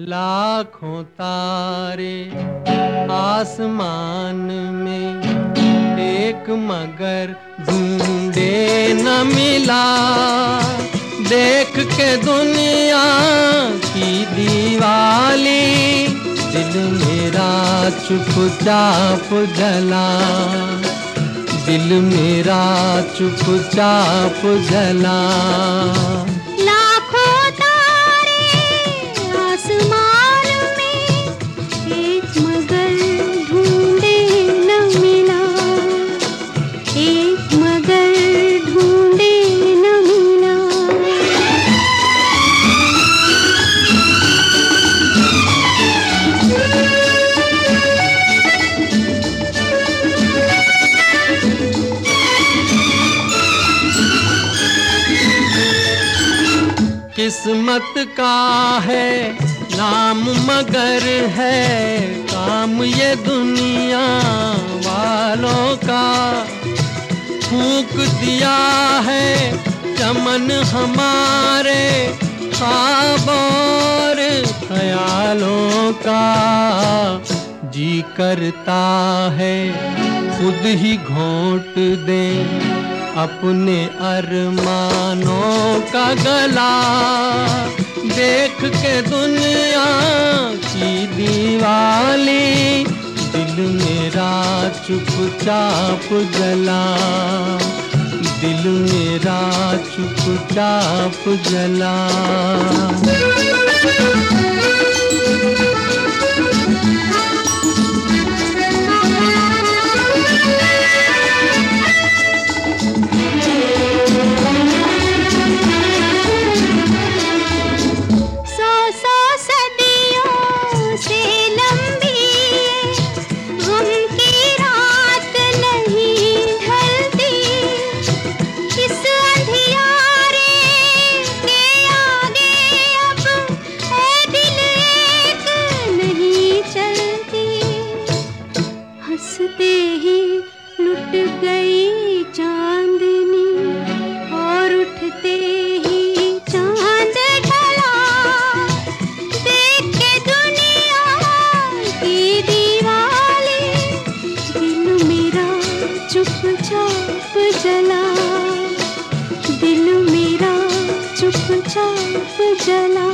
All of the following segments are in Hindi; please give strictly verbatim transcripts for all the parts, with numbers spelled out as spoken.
लाखों तारे आसमान में, एक मगर ढूंढे न मिला। देख के दुनिया की दीवाली, दिल मेरा चुपचाप जला। दिल मेरा चुपचाप जला। किस्मत का है नाम मगर है काम ये दुनिया वालों का। फूंक दिया है चमन हमारे ख्वाब और ख्यालों का। जी करता है खुद ही घोंट दे अपने अरमानों का गला। देख के दुनिया की दीवाली, दिल मेरा चुपचाप जला। दिल मेरा चुपचाप जला। हंसते ही लुट गई चांदनी और उठते ही चांद ढला। देख के दुनिया की दीवाली, दिल मेरा चुपचाप जला। दिल मेरा चुपचाप जला।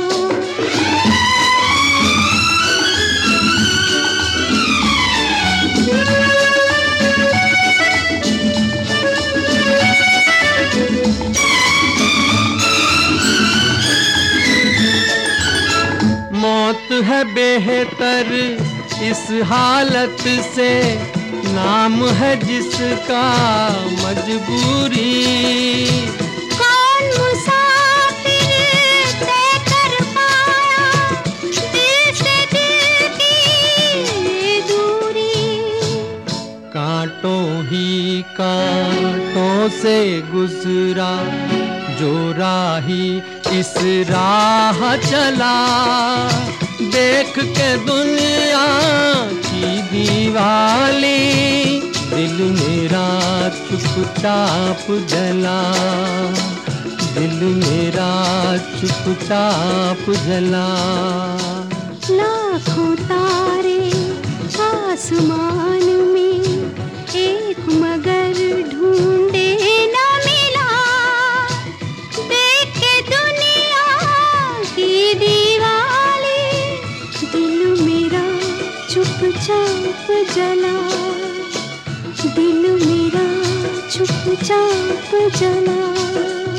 मौत है बेहतर इस हालत से, नाम है जिसका मजबूरी। कौन मुसाफिर तय कर पाया दिल से दिल की दूरी। कांटों ही कांटों से गुजरा जो राही इस राह चला। देख के दुनिया की दीवाली, दिल मेरा चुपचाप जला। दिल मेरा चुपचाप जला। लाखों तारे आसमान में, एक मगर ढूंढे न मिला। देख के दुनिया की दीवाली, दिल मेरा चुपचाप जला। दिल मेरा चुपचाप जला।